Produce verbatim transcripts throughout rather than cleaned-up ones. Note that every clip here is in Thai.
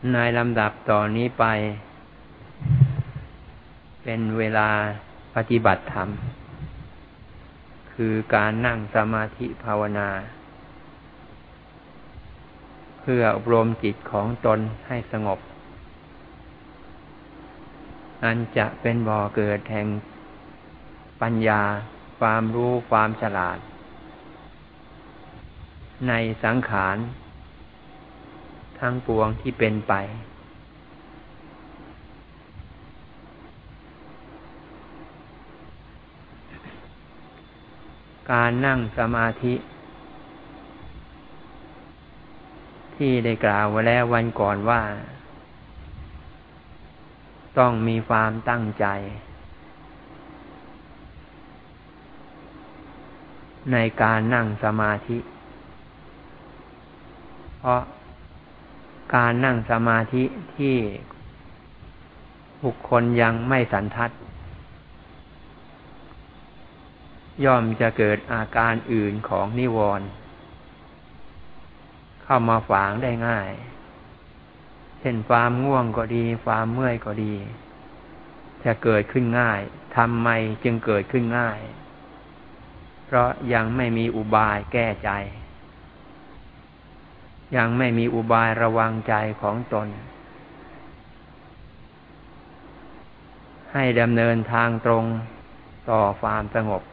ในลำดับต่อนนี้ไปเป็นเวลาปฏิบัติธรรมคือการนั่งสมาธิภาวนาเพื่ออบรมจิตของตนให้สงบอันจะเป็นบ่อเกิดแห่งปัญญาความรู้ความฉลาดในสังขารทั้งปวงที่เป็นไปการนั่งสมาธิที่ได้กล่าวไว้แล้ววันก่อนว่าต้องมีความตั้งใจในการนั่งสมาธิเพราะการนั่งสมาธิที่บุคคลยังไม่สันทัดย่อมจะเกิดอาการอื่นของนิวรณ์เข้ามาฝางได้ง่ายเช่นความง่วงก็ดีความเมื่อยก็ดีจะเกิดขึ้นง่ายทำไมจึงเกิดขึ้นง่ายเพราะยังไม่มีอุบายแก้ใจยังไม่มีอุบายระวังใจของตนให้ดำเนินทางตรงต่อความสงบ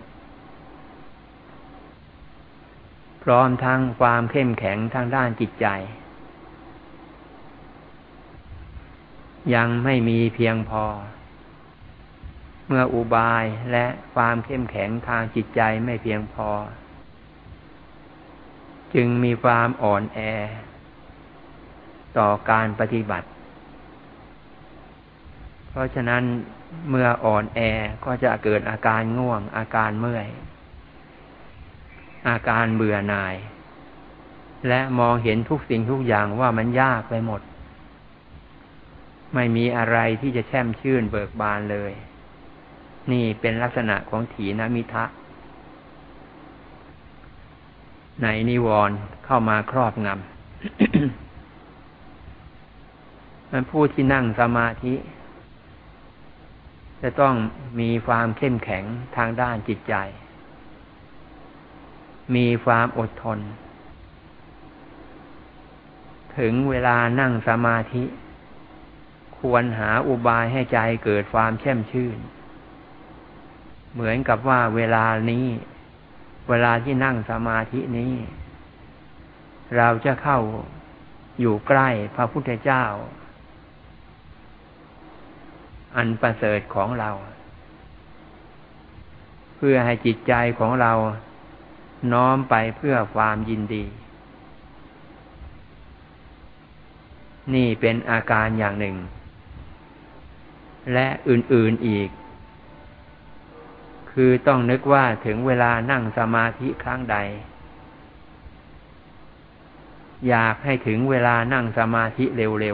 พร้อมทั้งความเข้มแข็งทางด้านจิตใจยังไม่มีเพียงพอเมื่ออุบายและความเข้มแข็งทางจิตใจไม่เพียงพอจึงมีความอ่อนแอต่อการปฏิบัติเพราะฉะนั้นเมื่ออ่อนแอก็จะเกิดอาการง่วงอาการเมื่อยอาการเบื่อหน่ายและมองเห็นทุกสิ่งทุกอย่างว่ามันยากไปหมดไม่มีอะไรที่จะแช่มชื่นเบิกบานเลยนี่เป็นลักษณะของถีนมิทะในนิวรณ์เข้ามาครอบงำ มันผู้ที่นั่งสมาธิจะต้องมีความเข้มแข็งทางด้านจิตใจมีความอดทนถึงเวลานั่งสมาธิควรหาอุบายให้ใจเกิดความแช่มชื่นเหมือนกับว่าเวลานี้เวลาที่นั่งสมาธินี้เราจะเข้าอยู่ใกล้พระพุทธเจ้าอันประเสริฐของเราเพื่อให้จิตใจของเราน้อมไปเพื่อความยินดีนี่เป็นอาการอย่างหนึ่งและอื่นๆอีกคือต้องนึกว่าถึงเวลานั่งสมาธิครั้งใดอยากให้ถึงเวลานั่งสมาธิเร็ว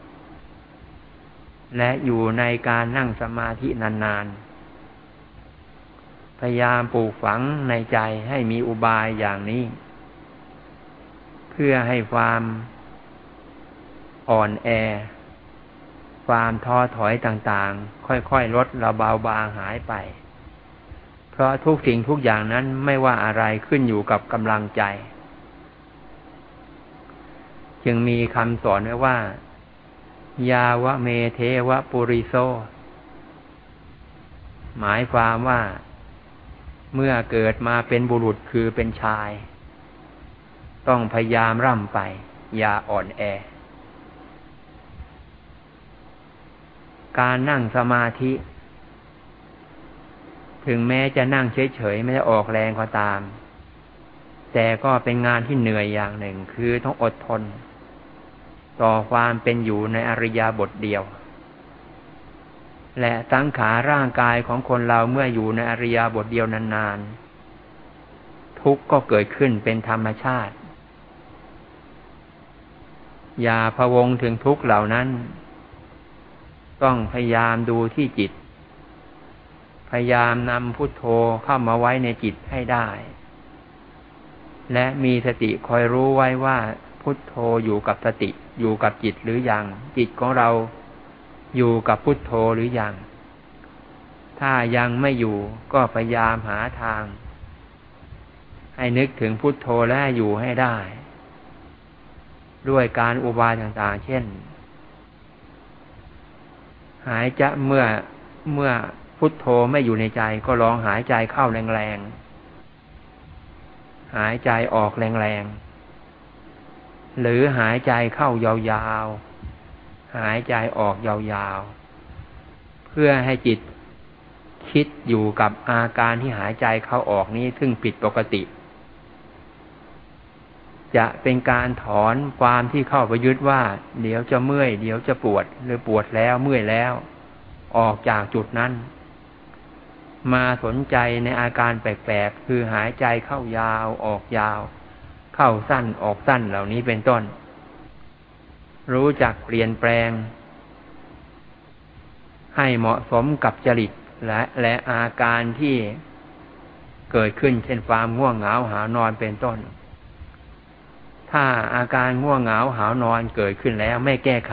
ๆและอยู่ในการนั่งสมาธินานๆพยายามปลูกฝังในใจให้มีอุบายอย่างนี้เพื่อให้ความอ่อนแอความท้อถอยต่างๆค่อยๆลดระเบาบางหายไปเพราะทุกสิ่งทุกอย่างนั้นไม่ว่าอะไรขึ้นอยู่กับกำลังใจจึงมีคำสอนไว้ว่ายาวะเมเทวะปุริโสหมายความว่าเมื่อเกิดมาเป็นบุรุษคือเป็นชายต้องพยายามร่ำไปอย่าอ่อนแอการนั่งสมาธิถึงแม้จะนั่งเฉยๆไม่ได้ออกแรงก็ตามแต่ก็เป็นงานที่เหนื่อยอย่างหนึ่งคือต้องอดทนต่อความเป็นอยู่ในอริยบทเดียวและสังขารร่างกายของคนเราเมื่ออยู่ในอริยบทเดียวนานๆทุกข์ก็เกิดขึ้นเป็นธรรมชาติอย่าพะวงถึงทุกข์เหล่านั้นต้องพยายามดูที่จิตพยายามนำพุทโธเข้ามาไว้ในจิตให้ได้และมีสติคอยรู้ไว้ว่าผพุทโธอยู่กับสติอยู่กับจิตหรือยังจิตของเราอยู่กับพุทโธหรือยังถ้ายังไม่อยู่ก็พยายามหาทางให้นึกถึงพุทโธและอยู่ให้ได้ด้วยการอุบายต่างๆเช่นหายใจเมื่อเมื่อพุทโธไม่อยู่ในใจก็ลองหายใจเข้าแรงๆหายใจออกแรงๆหรือหายใจเข้ายาวๆหายใจออกยาวๆเพื่อให้จิตคิดอยู่กับอาการที่หายใจเข้าออกนี้ซึ่งผิดปกติจะเป็นการถอนความที่เข้าไปยึดว่าเดี๋ยวจะเมื่อยเดี๋ยวจะปวดหรือปวดแล้วเมื่อยแล้วออกจากจุดนั้นมาสนใจในอาการแปลกๆคือหายใจเข้ายาวออกยาวเข้าสั้นออกสั้นเหล่านี้เป็นต้นรู้จักเปลี่ยนแปลงให้เหมาะสมกับจริตและและอาการที่เกิดขึ้นเช่นความง่วงเหงาหาวนอนเป็นต้นถ้าอาการง่วงเหงาหาวนอนเกิดขึ้นแล้วไม่แก้ไข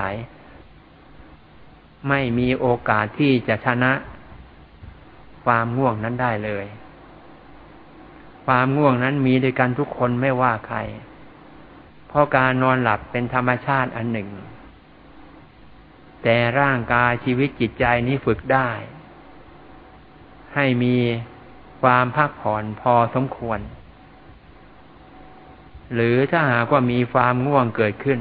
ไม่มีโอกาสที่จะชนะความง่วงนั้นได้เลยความง่วงนั้นมีด้วยกันทุกคนไม่ว่าใครเพราะการนอนหลับเป็นธรรมชาติอันหนึ่งแต่ร่างกายชีวิตจิตใจนี้ฝึกได้ให้มีความพักผ่อนพอสมควรหรือถ้าหากว่ามีความง่วงเกิดขึ้น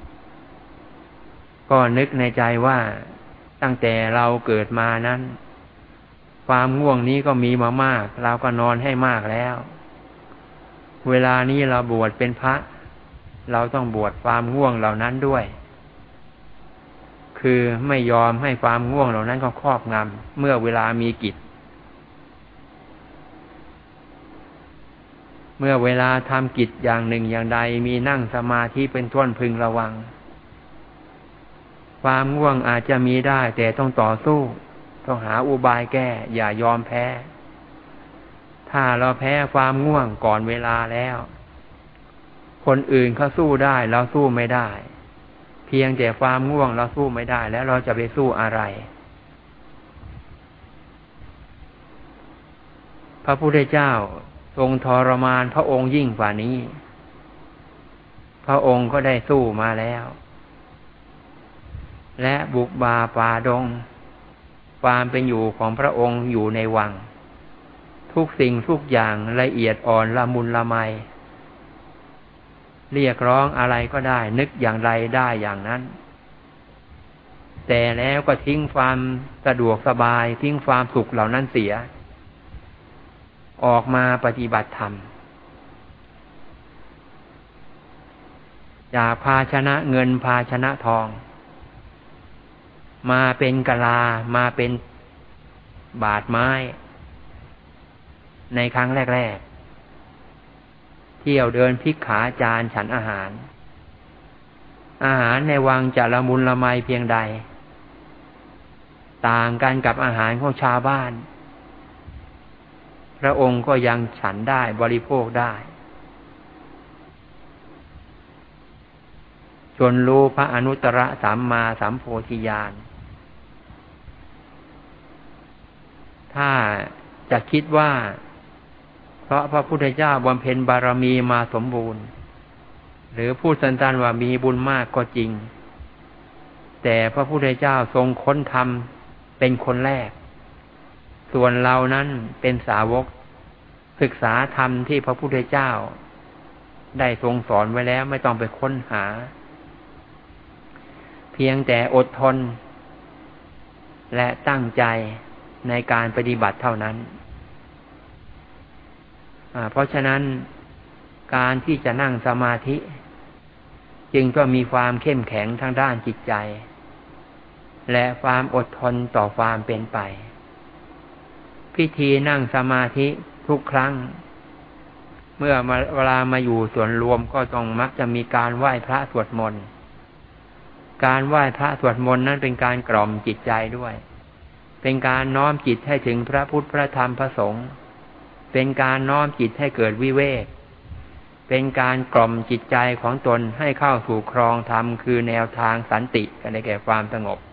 ก็นึกในใจว่าตั้งแต่เราเกิดมานั้นความง่วงนี้ก็มีมามากเราก็นอนให้มากแล้วเวลานี้เราบวชเป็นพระเราต้องบวชความง่วงเหล่านั้นด้วยคือไม่ยอมให้ความง่วงเหล่านั้นก็ครอบงำเมื่อเวลามีกิจเมื่อเวลาทำกิจอย่างหนึ่งอย่างใดมีนั่งสมาธิเป็นต้นพึงระวังความง่วงอาจจะมีได้แต่ต้องต่อสู้ต้องหาอุบายแก้อย่ายอมแพ้ถ้าเราแพ้ความง่วงก่อนเวลาแล้วคนอื่นเขาสู้ได้เราสู้ไม่ได้เพียงแต่ความง่วงเราสู้ไม่ได้แล้วเราจะไปสู้อะไรพระพุทธเจ้าทรงทรมานพระองค์ยิ่งกว่านี้พระองค์ก็ได้สู้มาแล้วและบุกป่าป่าดงความเป็นอยู่ของพระองค์อยู่ในวังทุกสิ่งทุกอย่างละเอียดอ่อนละมุนละไมเรียกร้องอะไรก็ได้นึกอย่างไรได้อย่างนั้นแต่แล้วก็ทิ้งความสะดวกสบายทิ้งความสุขเหล่านั้นเสียออกมาปฏิบัติธรรมจากภาชนะเงินภาชนะทองมาเป็นกะลามาเป็นบาทไม้ในครั้งแรกๆเที่ยวเดินพลิกขาจานฉันอาหารอาหารในวังจะละมุนละไมเพียงใดต่างกันกับอาหารของชาวบ้านพระองค์ก็ยังฉันได้บริโภคได้จนรู้พระอนุตตรสัมมาสัมโพธิญาณถ้าจะคิดว่าเพราะพระพุทธเจ้าบำเพ็ญบารมีมาสมบูรณ์หรือพูดสั้นๆว่ามีบุญมากก็จริงแต่พระพุทธเจ้าทรงค้นธรรมเป็นคนแรกส่วนเรานั้นเป็นสาวกศึกษาธรรมที่พระพุทธเจ้าได้ทรงสอนไว้แล้วไม่ต้องไปค้นหาเพียงแต่อดทนและตั้งใจในการปฏิบัติเท่านั้นเพราะฉะนั้นการที่จะนั่งสมาธิจึงต้องมีความเข้มแข็งทางด้านจิตใจและความอดทนต่อความเป็นไปพิธีนั่งสมาธิทุกครั้งเมื่อเวลามาอยู่ส่วนรวมก็ต้องมักจะมีการไหว้พระสวดมนต์การไหว้พระสวดมนต์นั้นเป็นการกล่อมจิตใจด้วยเป็นการน้อมจิตให้ถึงพระพุทธพระธรรมพระสงฆ์เป็นการน้อมจิตให้เกิดวิเวกเป็นการกล่อมจิตใจของตนให้เข้าสู่ครองธรรมคือแนวทางสันติกันได้แก่ความสงบ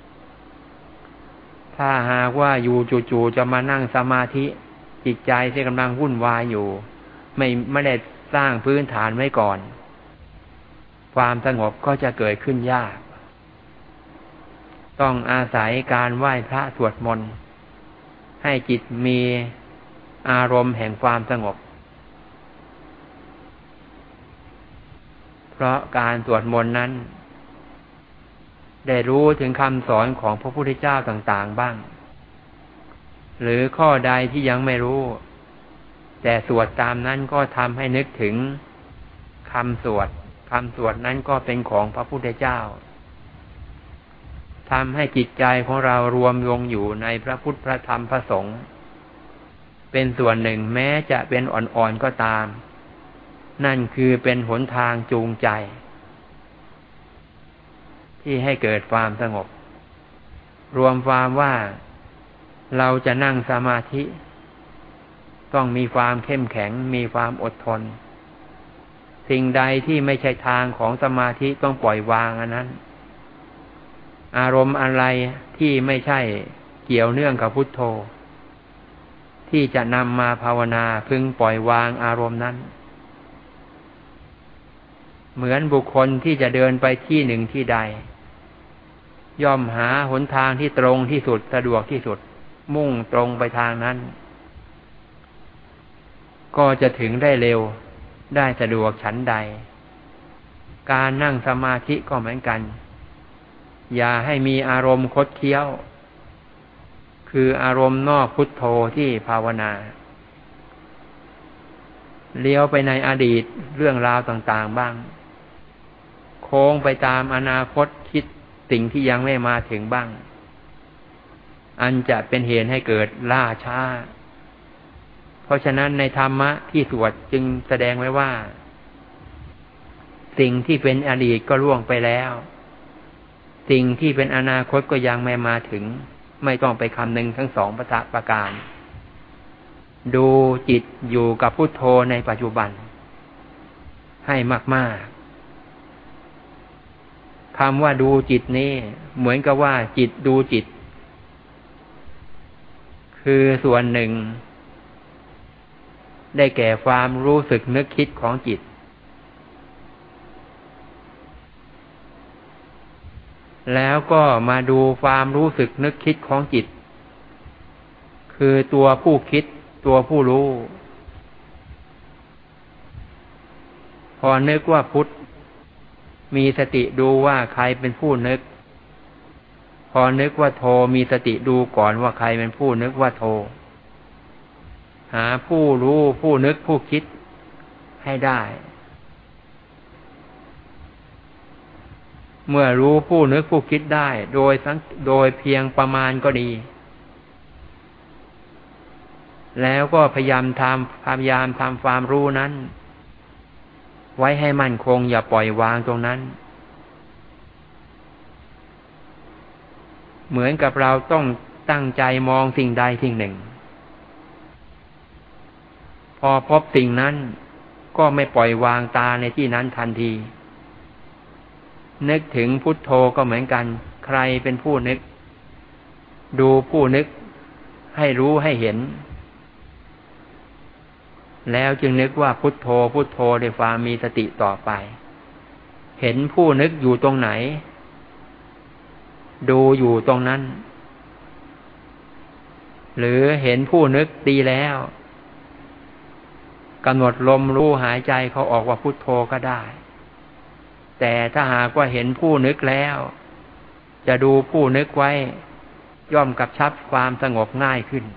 ถ้าหากว่าอยู่จู่ๆจะมานั่งสมาธิจิตใจที่กำลังวุ่นวายอยู่ไม่ไม่ได้สร้างพื้นฐานไว้ก่อนความสงบก็จะเกิดขึ้นยากต้องอาศัยการไหว้พระสวดมนต์ให้จิตมีอารมณ์แห่งความสงบเพราะการสวดมนต์นั้นได้รู้ถึงคำสอนของพระพุทธเจ้าต่างๆบ้างหรือข้อใดที่ยังไม่รู้แต่สวดตามนั้นก็ทำให้นึกถึงคำสวดคำสวดนั้นก็เป็นของพระพุทธเจ้าทำให้จิตใจของเรารวมลงอยู่ในพระพุทธพระธรรมพระสงฆ์เป็นส่วนหนึ่งแม้จะเป็นอ่อนๆก็ตามนั่นคือเป็นหนทางจูงใจที่ให้เกิดความสงบรวมความว่าเราจะนั่งสมาธิต้องมีความเข้มแข็งมีความอดทนสิ่งใดที่ไม่ใช่ทางของสมาธิต้องปล่อยวางอันนั้นอารมณ์อะไรที่ไม่ใช่เกี่ยวเนื่องกับพุทโธที่จะนำมาภาวนาพึงปล่อยวางอารมณ์นั้นเหมือนบุคคลที่จะเดินไปที่หนึ่งที่ใดย่อมหาหนทางที่ตรงที่สุดสะดวกที่สุดมุ่งตรงไปทางนั้นก็จะถึงได้เร็วได้สะดวกฉันใดการนั่งสมาธิก็เหมือนกันอย่าให้มีอารมณ์คดเคี้ยวคืออารมณ์นอกพุทโธที่ภาวนาเลี้ยวไปในอดีตเรื่องราวต่างๆบ้างโค้งไปตามอนาคตคิดสิ่งที่ยังไม่มาถึงบ้างอันจะเป็นเหตุให้เกิดล่าช้าเพราะฉะนั้นในธรรมะที่สวดจึงแสดงไว้ว่าสิ่งที่เป็นอดีตก็ล่วงไปแล้วสิ่งที่เป็นอนาคตก็ยังไม่มาถึงไม่ต้องไปคำนึงทั้งสองประการดูจิตอยู่กับพุทโธในปัจจุบันให้มากๆคำว่าดูจิตนี้เหมือนกับว่าจิตดูจิตคือส่วนหนึ่งได้แก่ความรู้สึกนึกคิดของจิตแล้วก็มาดูความรู้สึกนึกคิดของจิตคือตัวผู้คิดตัวผู้รู้พอนึกว่าพุทธมีสติดูว่าใครเป็นผู้นึกพอนึกว่าโทมีสติดูก่อนว่าใครเป็นผู้นึกว่าโทหาผู้รู้ผู้นึกผู้คิดให้ได้เมื่อรู้ผู้นึกผู้คิดได้โดยโดยเพียงประมาณก็ดีแล้วก็พยายามทำพยายามทำความรู้นั้นไว้ให้มั่นคงอย่าปล่อยวางตรงนั้นเหมือนกับเราต้องตั้งใจมองสิ่งใดสิ่งหนึ่งพอพบสิ่งนั้นก็ไม่ปล่อยวางตาในที่นั้นทันทีนึกถึงพุทโธก็เหมือนกันใครเป็นผู้นึกดูผู้นึกให้รู้ให้เห็นแล้วจึงนึกว่าพุทโธพุทโธด้วยความมีสติต่อไปเห็นผู้นึกอยู่ตรงไหนดูอยู่ตรงนั้นหรือเห็นผู้นึกดีแล้วกำหนดลมรู้หายใจเขาออกว่าพุทโธก็ได้แต่ถ้าหากว่าเห็นผู้นึกแล้วจะดูผู้นึกไว้ย่อมกระชับความสงบง่ายขึ้น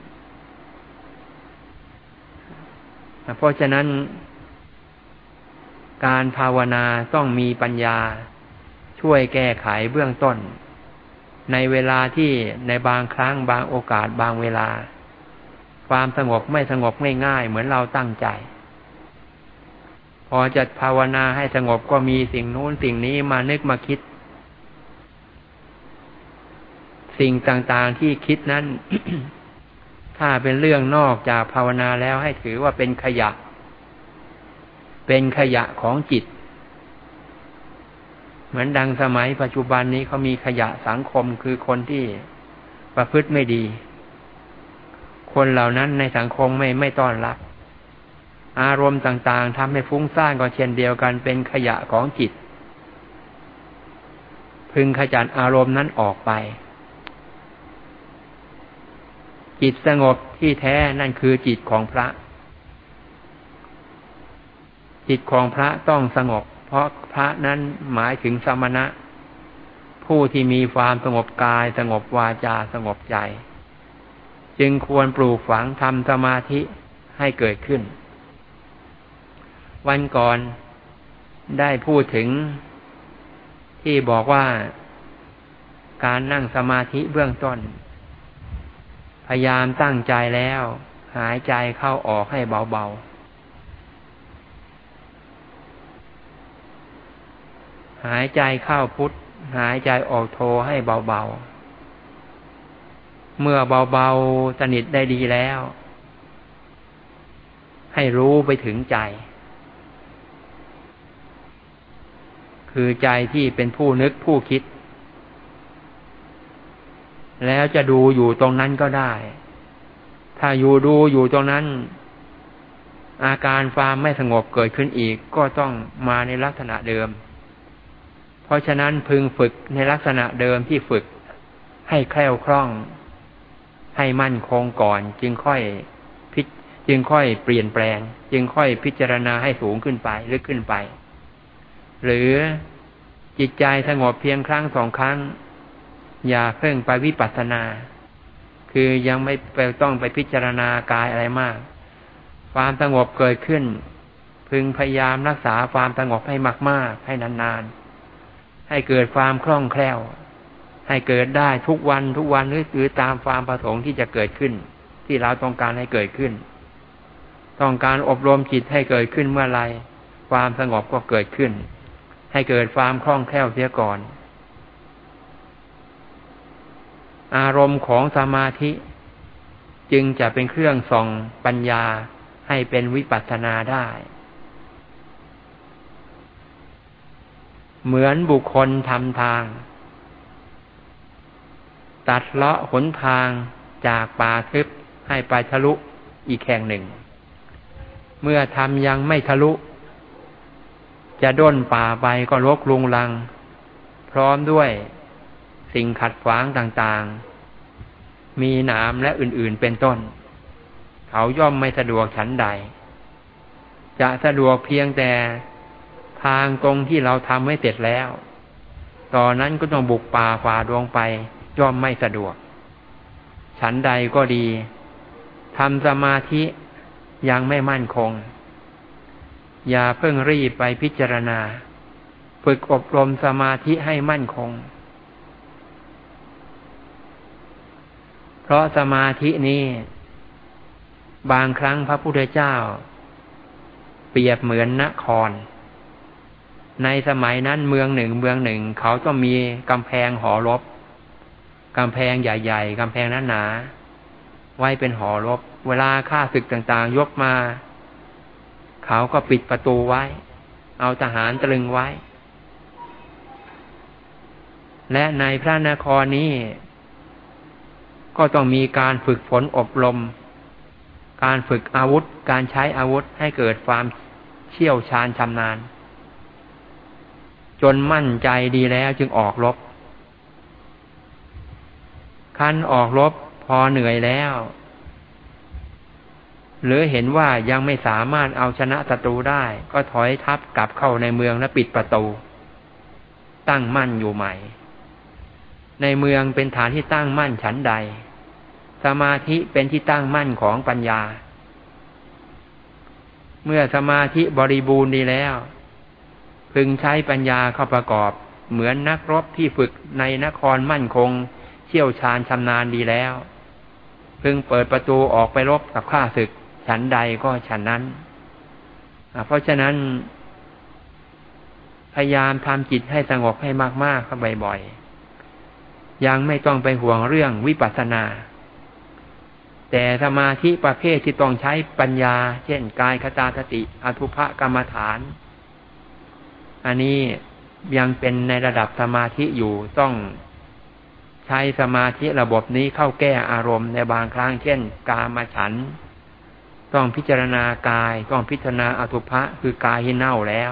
เพราะฉะนั้นการภาวนาต้องมีปัญญาช่วยแก้ไขเบื้องต้นในเวลาที่ในบางครั้งบางโอกาสบางเวลาความสงบไม่สงบง่ายๆเหมือนเราตั้งใจพอจะภาวนาให้สงบก็มีสิ่งนู้นสิ่งนี้มานึกมาคิดสิ่งต่างๆที่คิดนั้น ถ้าเป็นเรื่องนอกจากภาวนาแล้วให้ถือว่าเป็นขยะเป็นขยะของจิตเหมือนดังสมัยปัจจุบันนี้เขามีขยะสังคมคือคนที่ประพฤติไม่ดีคนเหล่านั้นในสังคมไม่ไม่ต้อนรับอารมณ์ต่างๆทำให้ฟุ้งซ่านก็เช่นเดียวกันเป็นขยะของจิตพึงขจัดอารมณ์นั้นออกไปจิตสงบที่แท้นั่นคือจิตของพระจิตของพระต้องสงบเพราะพระนั้นหมายถึงสมณะผู้ที่มีความสงบกายสงบวาจาสงบใจจึงควรปลูกฝังทำสมาธิให้เกิดขึ้นวันก่อนได้พูดถึงที่บอกว่าการนั่งสมาธิเบื้องต้นพยายามตั้งใจแล้วหายใจเข้าออกให้เบาๆหายใจเข้าพุทหายใจออกโทให้เบาๆเมื่อเบาๆสนิทได้ดีแล้วให้รู้ไปถึงใจคือใจที่เป็นผู้นึกผู้คิดแล้วจะดูอยู่ตรงนั้นก็ได้ถ้าอยู่ดูอยู่ตรงนั้นอาการความไม่สงบเกิดขึ้นอีกก็ต้องมาในลักษณะเดิมเพราะฉะนั้นพึงฝึกในลักษณะเดิมที่ฝึกให้แคล่วคล่องให้มั่นคงก่อนจึงค่อยพิจึงค่อยเปลี่ยนแปลงจึงค่อยพิจารณาให้สูงขึ้นไปลึกขึ้นไปหรือจิตใจสงบเพียงครั้งสองครั้งอย่าเพิ่งไปวิปัสสนาคือยังไม่ไปต้องไปพิจารณากายอะไรมากความสงบเกิดขึ้นพึงพยายามรักษาความสงบให้มากๆให้นานๆให้เกิดความคล่องแคล่วให้เกิดได้ทุกวันทุกวันหรือตามความประสงค์ที่จะเกิดขึ้นที่เราต้องการให้เกิดขึ้นต้องการอบรมจิตให้เกิดขึ้นเมื่อไรความสงบก็เกิดขึ้นให้เกิดความคล่องแคล่วเสียก่อนอารมณ์ของสมาธิจึงจะเป็นเครื่องส่องปัญญาให้เป็นวิปัสสนาได้เหมือนบุคคลทำทางตัดเลาะหนทางจากป่าทึบให้ไปทะลุอีกแห่งหนึ่งเมื่อทำยังไม่ทะลุจะด้นป่าไปก็รกรุงรังพร้อมด้วยสิ่งขัดขวางต่างๆมีหนามและอื่นๆเป็นต้นเขาย่อมไม่สะดวกฉันใดจะสะดวกเพียงแต่ทางตรงที่เราทำไว้เสร็จแล้วตอนนั้นก็ต้องบุกป่าฝ่าดงไปย่อมไม่สะดวกฉันใดก็ดีทำสมาธิยังไม่มั่นคงอย่าเพิ่งรีบไปพิจารณาฝึกอบรมสมาธิให้มั่นคงเพราะสมาธินี้บางครั้งพระพุทธเจ้าเปรียบเหมือนนครในสมัยนั้นเมืองหนึ่งเมืองหนึ่งเขาต้องมีกำแพงหอรบกำแพงใหญ่ๆกำแพงหนาๆไว้เป็นหอรบเวลาข้าศึกต่างๆยกมาเขาก็ปิดประตูไว้เอาทหารตรึงไว้และในพระนครนี้ก็ต้องมีการฝึกฝนอบรมการฝึกอาวุธการใช้อาวุธให้เกิดความเชี่ยวชาญชำนาญจนมั่นใจดีแล้วจึงออกรบคันออกรบพอเหนื่อยแล้วหรือเห็นว่ายังไม่สามารถเอาชนะศัตรูได้ก็ถอยทัพกลับเข้าในเมืองและปิดประตูตั้งมั่นอยู่ใหม่ในเมืองเป็นฐานที่ตั้งมั่นฉันใดสมาธิเป็นที่ตั้งมั่นของปัญญาเมื่อสมาธิบริบูรณ์ดีแล้วพึงใช้ปัญญาเข้าประกอบเหมือนนักรบที่ฝึกในนครมั่นคงเชี่ยวชาญชำนาญดีแล้วพึงเปิดประตูออกไปรบกับข้าศึกฉันใดก็ฉันนั้นเพราะฉะนั้นพยายามทำจิตให้สงบให้มากๆเข้าบ่อยๆยังไม่ต้องไปห่วงเรื่องวิปัสสนาแต่สมาธิประเภทที่ต้องใช้ปัญญาเช่นกายคตาสติอทุภกรรมฐานอันนี้ยังเป็นในระดับสมาธิอยู่ต้องใช้สมาธิระบบนี้เข้าแก้อารมณ์ในบางครั้งเช่นกามฉันท์ต้องพิจารณากายต้องพิจารณาอทุภะคือกายที่เน่าแล้ว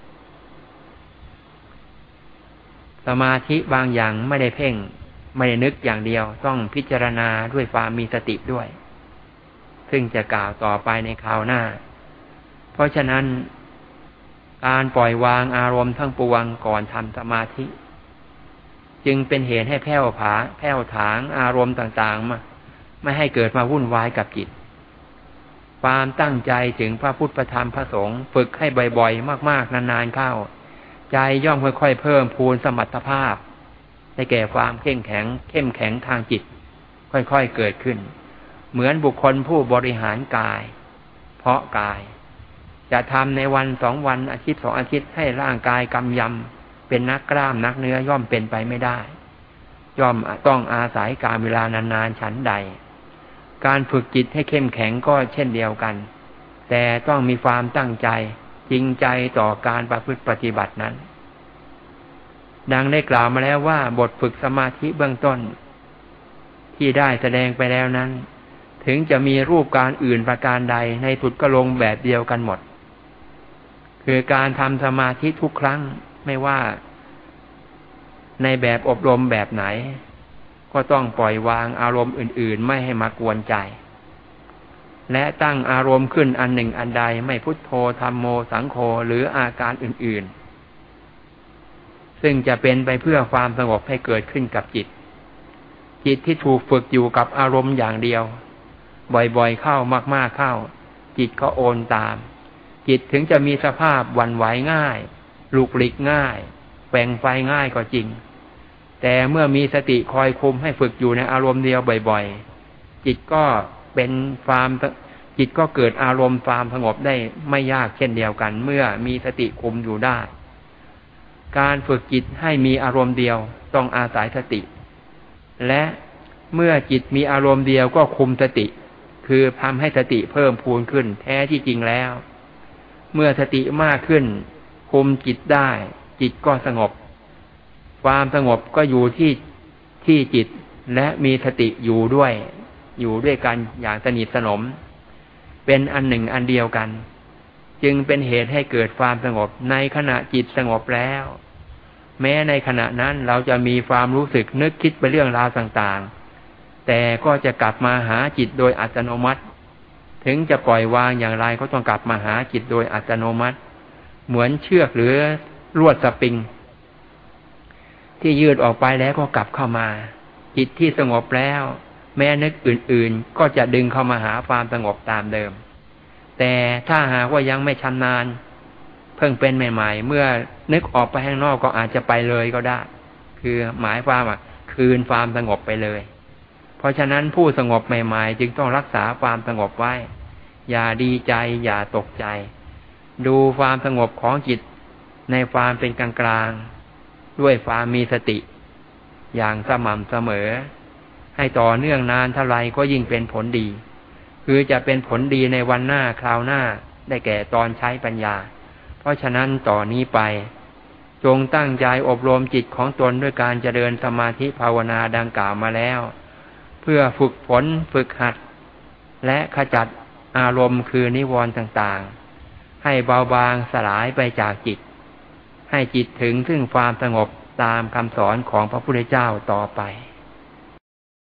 สมาธิบางอย่างไม่ได้เพ่งไม่ได้นึกอย่างเดียวต้องพิจารณาด้วยความมีสติด้วยซึ่งจะกล่าวต่อไปในคราวหน้าเพราะฉะนั้นการปล่อยวางอารมณ์ทั้งปวงก่อนทำสมาธิจึงเป็นเหตุให้แผ่วผาแผ่วถางอารมณ์ต่างๆมาไม่ให้เกิดมาวุ่นวายกับจิตความตั้งใจถึงพระพุทธพระธรรมพระสงฆ์ฝึกให้บ่อยๆมากๆนานๆเข้าใจย่อมค่อยๆเพิ่มพูนสมรรถภาพได้แก่ความเข้มแข็งเข้มแข็งทางจิตค่อยๆเกิดขึ้นเหมือนบุคคลผู้บริหารกายเพาะกายจะทำในวันสองวันอาทิตย์สองอาทิตย์ให้ร่างกายกำยำเป็นนักกล้ามนักเนื้อย่อมเป็นไปไม่ได้ย่อมต้องอาศัยการเวลานานๆฉันใดการฝึกจิตให้เข้มแข็งก็เช่นเดียวกันแต่ต้องมีความตั้งใจจริงใจต่อการประพฤติปฏิบัตินั้นดังได้กล่าวมาแล้วว่าบทฝึกสมาธิเบื้องต้นที่ได้แสดงไปแล้วนั้นถึงจะมีรูปการอื่นประการใดในสุดก็ลงแบบเดียวกันหมดคือการทำสมาธิทุกครั้งไม่ว่าในแบบอบรมแบบไหนก็ต้องปล่อยวางอารมณ์อื่นๆไม่ให้มากวนใจและตั้งอารมณ์ขึ้นอันหนึ่งอันใดไม่พุทโธธัมโมสังโฆหรืออาการอื่นๆซึ่งจะเป็นไปเพื่อความสงบให้เกิดขึ้นกับจิตจิตที่ถูกฝึกอยู่กับอารมณ์อย่างเดียวบ่อยๆเข้ามากๆเข้าจิตก็โอนตามจิตถึงจะมีสภาพหวั่นไหวง่ายหลุกหลิกง่ายแปลงไฟง่ายก็จริงแต่เมื่อมีสติคอยคุมให้ฝึกอยู่ในอารมณ์เดียวบ่อยๆจิตก็เป็นความจิตก็เกิดอารมณ์ความสงบได้ไม่ยากเช่นเดียวกันเมื่อมีสติคุมอยู่ได้การฝึกจิตให้มีอารมณ์เดียวต้องอาศัยสติและเมื่อจิตมีอารมณ์เดียวก็คุมสติคือทำให้สติเพิ่มพูนขึ้นแท้ที่จริงแล้วเมื่อสติมากขึ้นคุมจิตได้จิตก็สงบความสงบก็อยู่ที่ที่จิตและมีสติอยู่ด้วยอยู่ด้วยกันอย่างสนิทสนมเป็นอันหนึ่งอันเดียวกันจึงเป็นเหตุให้เกิดความสงบในขณะจิตสงบแล้วแม้ในขณะนั้นเราจะมีความรู้สึกนึกคิดไปเรื่องราวต่างๆแต่ก็จะกลับมาหาจิตโดยอัตโนมัติถึงจะปล่อยวางอย่างไรก็ต้องกลับมาหาจิตโดยอัตโนมัติเหมือนเชือกหรือลวดสปริงที่ยืดออกไปแล้วก็กลับเข้ามาจิตที่สงบแล้วแม้นึกอื่นๆก็จะดึงเข้ามาหาความสงบตามเดิมแต่ถ้าหากว่ายังไม่ชำนาญเพิ่งเป็นใหม่ๆเมื่อนึกออกไปข้างนอกก็อาจจะไปเลยก็ได้คือหมายความว่าคืนความสงบไปเลยเพราะฉะนั้นผู้สงบใหม่ๆจึงต้องรักษาความสงบไว้อย่าดีใจอย่าตกใจดูความสงบของจิตในความเป็นกลางๆด้วยความมีสติอย่างสม่ำเสมอให้ต่อเนื่องนานเท่าไรก็ยิ่งเป็นผลดีคือจะเป็นผลดีในวันหน้าคราวหน้าได้แก่ตอนใช้ปัญญาเพราะฉะนั้นต่อนนี้ไปจงตั้งใจอบรมจิตของตนด้วยการเจริญสมาธิภาวนาดังกล่าวมาแล้วเพื่อฝึกฝนฝึกหัดและขจัดอารมณ์คือนิวรณ์ต่างๆให้เบาบางสลายไปจากจิตให้จิตถึงซึ่งความสงบตามคำสอนของพระพุทธเจ้าต่อไป